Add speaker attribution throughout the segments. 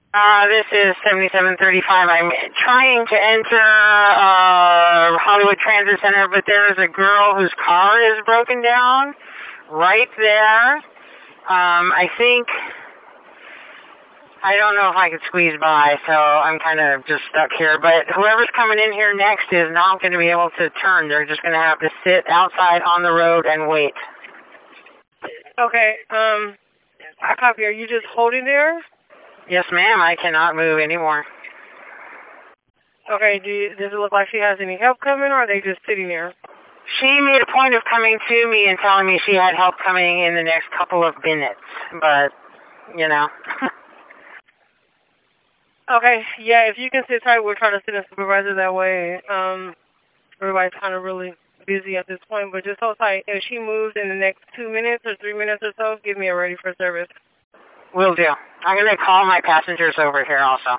Speaker 1: This is 7735. I'm trying to enter Hollywood Transit Center, but there is a girl whose car is broken down right there. I don't know if I could squeeze by, so I'm kind of just stuck here. But whoever's coming in here next is not going to be able to turn. They're just going to have to sit outside on the road and wait.
Speaker 2: Okay, I copy. Are you just holding there?
Speaker 1: Yes, ma'am. I cannot move anymore.
Speaker 2: Okay, does it look like she has any help coming, or are they just sitting there?
Speaker 1: She made a point of coming to me and telling me she had help coming in the next couple of minutes, but, you know.
Speaker 2: Okay, yeah, if you can sit tight, we'll try to send a supervisor that way. Everybody's kind of really busy at this point, but just hold tight. If she moves in the next 2 minutes or 3 minutes or so, give me a ready for service.
Speaker 1: Will do. I'm going to call my passengers over here also.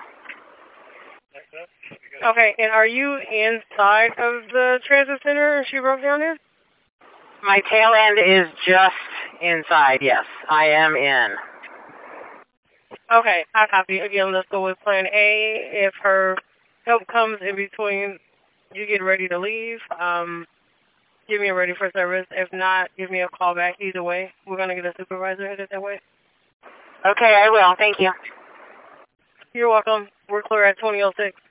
Speaker 2: Okay, and are you inside of the transit center she broke down in?
Speaker 1: My tail end is just inside, yes. I am in.
Speaker 2: Okay, I copy. Again, let's go with plan A. If her help comes in between you get ready to leave, give me a ready for service. If not, give me a call back. Either way, we're going to get a supervisor headed that way.
Speaker 1: Okay, I will. Thank you.
Speaker 2: You're welcome. We're clear at 2006.